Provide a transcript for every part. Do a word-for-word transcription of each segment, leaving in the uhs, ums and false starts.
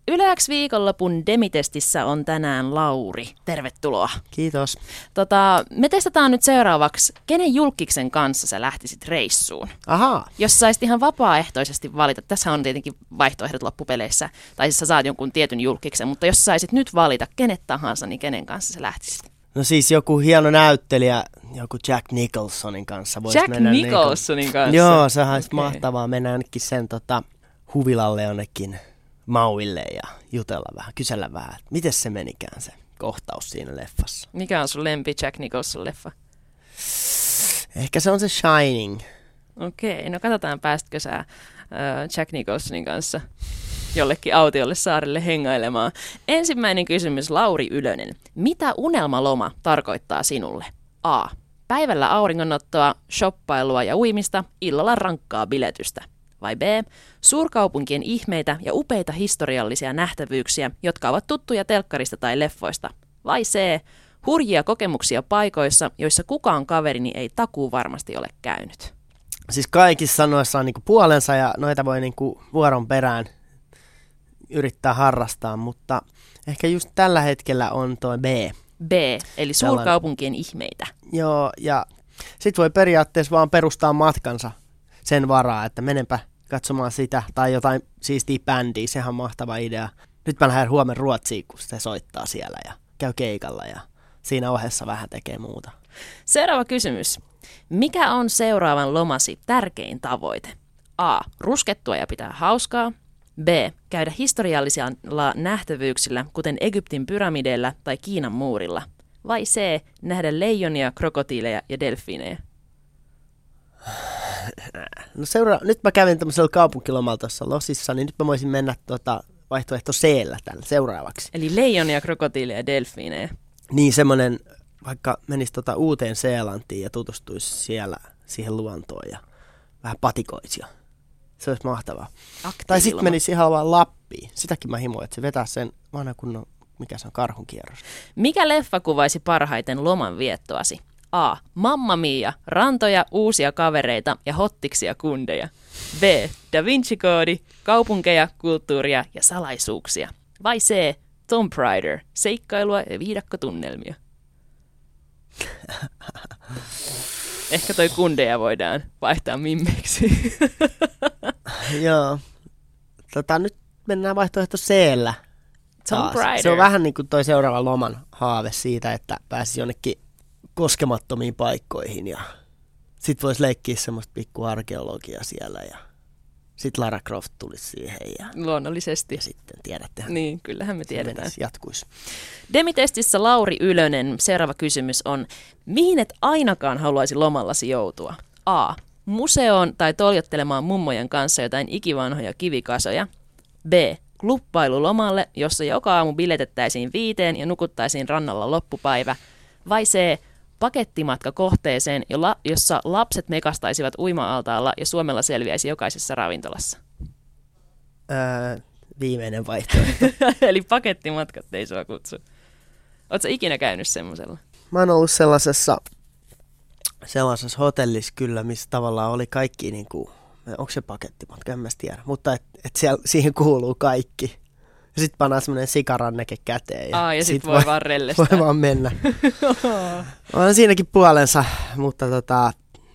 Yle X viikonlopun Demitestissä on tänään Lauri. Tervetuloa. Kiitos. Tota, me testataan nyt seuraavaksi, kenen julkiksen kanssa sä lähtisit reissuun. Ahaa. Jos saisit ihan vapaaehtoisesti valita, tässä on tietenkin vaihtoehdot loppupeleissä, tai siis sä saat jonkun tietyn julkiksen, mutta jos saisit nyt valita kenet tahansa, niin kenen kanssa sä lähtisit? No siis joku hieno näyttelijä, joku Jack Nicholsonin kanssa voisi Jack mennä. Nicholsonin niin kuin, kanssa? Joo, se olisi okay. mahtavaa mennä ainakin sen tota, huvilalle jonnekin Mauille ja jutella vähän, kysellä vähän, että miten se menikään se kohtaus siinä leffassa. Mikä on sun lempi Jack Nicholson leffa? Ehkä se on se Shining. Okei, no katsotaan päästkö sä äh, Jack Nicholsonin kanssa jollekin autiolle saarelle hengailemaan. Ensimmäinen kysymys, Lauri Ylönen. Mitä unelmaloma tarkoittaa sinulle? A. Päivällä auringonottoa, shoppailua ja uimista, illalla rankkaa biletystä. Vai B. Suurkaupunkien ihmeitä ja upeita historiallisia nähtävyyksiä, jotka ovat tuttuja telkkarista tai leffoista. Vai C. Hurjia kokemuksia paikoissa, joissa kukaan kaverini ei takuu varmasti ole käynyt. Siis kaikissa sanoissa on niinku puolensa ja noita voi niinku vuoron perään yrittää harrastaa, mutta ehkä just tällä hetkellä on toi B. B, eli suurkaupunkien ihmeitä. Joo, ja sit voi periaatteessa vaan perustaa matkansa sen varaa, että menenpä katsomaan sitä tai jotain siistiä bändiä, sehän on mahtava idea. Nyt mä lähden huomenna Ruotsiin, kun se soittaa siellä ja käy keikalla ja siinä ohessa vähän tekee muuta. Seuraava kysymys. Mikä on seuraavan lomasi tärkein tavoite? A. Ruskettua ja pitää hauskaa. B. Käydä historiallisilla nähtävyyksillä, kuten Egyptin pyramideilla tai Kiinan muurilla. Vai C. Nähdä leijonia, krokotiileja ja delfiinejä. No seura- nyt mä kävin tämmöisellä kaupunkilomalla tuossa Losissa, niin nyt mä voisin mennä tuota vaihtoehto C-llä tällä seuraavaksi. Eli leijonia, krokotiileja ja delfiinejä. Niin semmoinen, vaikka menisi tuota Uuteen Seelantiin ja tutustuisi siellä siihen luontoon ja vähän patikoisi. Se olisi mahtavaa. Tai sitten menisi ihan vaan Lappiin. Sitäkin mä himoin, että se vetää sen vanha kunnon, mikä se on, karhunkierros. Mikä leffa kuvaisi parhaiten loman viettoasi? A. Mamma Mia, rantoja, uusia kavereita ja hottiksia kundeja. B. Da Vinci-koodi, kaupunkeja, kulttuuria ja salaisuuksia. Vai C. Tomb Raider, seikkailua ja viidakkotunnelmia. Ehkä toi kundeja voidaan vaihtaa mimmeiksi. Joo. Tota, nyt mennään vaihtoehto C-llä. Tomb Raider. Se on vähän niin kuin toi seuraava loman haave siitä, että pääsisi jonnekin koskemattomiin paikkoihin ja sit voisi leikkiä semmoista pikku arkeologiaa siellä ja sit Lara Croft tulisi siihen ja luonnollisesti. Ja sitten tiedätte. Niin, kyllähän me tiedetään. Jatkuisi. Demitestissä Lauri Ylönen. Seuraava kysymys on, mihin et ainakaan haluaisi lomallasi joutua? A. Museoon tai toljottelemaan mummojen kanssa jotain ikivanhoja kivikasoja. B. Klubbailulomalle, jossa joka aamu biletettäisiin viiteen ja nukuttaisiin rannalla loppupäivä. Vai C. Pakettimatka kohteeseen, jossa lapset mekastaisivat uima-altaalla ja Suomella selviäisi jokaisessa ravintolassa. Öö, viimeinen vaihtoehto. Eli pakettimatkat ei sua kutsu. Ootko sä ikinä käynyt semmoisella? Mä oon ollut sellaisessa, sellaisessa hotellissa kyllä, missä tavallaan oli kaikki, niin kuin, onko se pakettimatka, en mä tiedä, mutta et, et siellä, siihen kuuluu kaikki. Ja sit pannaan semmoinen sikaranneke käteen. Ja, Aa, ja sit, sit voi, voi vaan rellestää. Voi vaan mennä. On siinäkin puolensa, mutta tota,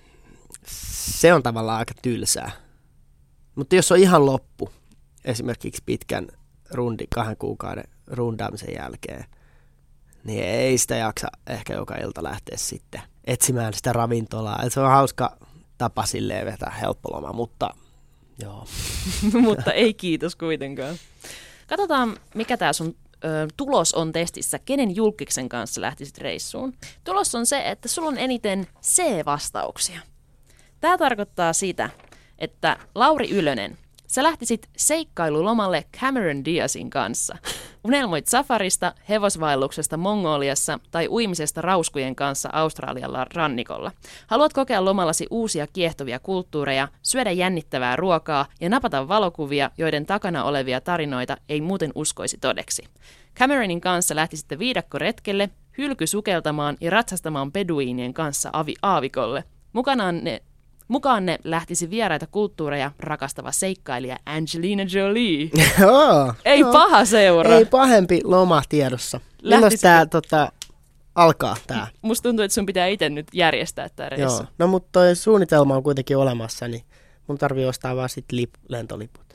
se on tavallaan aika tylsää. Mutta jos on ihan loppu, esimerkiksi pitkän rundi, kahden kuukauden rundaamisen jälkeen, niin ei sitä jaksa ehkä joka ilta lähteä sitten etsimään sitä ravintolaa. Et se on hauska tapa silleen vetää helppoloma, mutta joo. Mutta ei kiitos kuitenkaan. Katsotaan, mikä tämä sun ö, tulos on testissä. Kenen julkiksen kanssa lähtisit reissuun? Tulos on se, että sulla on eniten C-vastauksia. Tämä tarkoittaa sitä, että Lauri Ylönen, sä lähtisit seikkailulomalle Cameron Diazin kanssa. Unelmoit safarista, hevosvaelluksesta Mongoliassa tai uimisesta rauskujen kanssa Australialla rannikolla. Haluat kokea lomallasi uusia kiehtovia kulttuureja, syödä jännittävää ruokaa ja napata valokuvia, joiden takana olevia tarinoita ei muuten uskoisi todeksi. Cameronin kanssa lähtisitte viidakkoretkelle, hylky sukeltamaan ja ratsastamaan beduiinien kanssa avi- aavikolle. Mukanaan ne Mukaanne lähtisi vieraita kulttuureja rakastava seikkailija Angelina Jolie. Joo, Ei joo. paha seura. Ei pahempi loma tiedossa. Milloin Lähtisikö- tää tota, alkaa tää? Musta tuntuu, että sun pitää itse nyt järjestää tää reissu. Joo. No mutta toi suunnitelma on kuitenkin olemassa, niin mun tarvii ostaa vaan sit lip- lentoliput.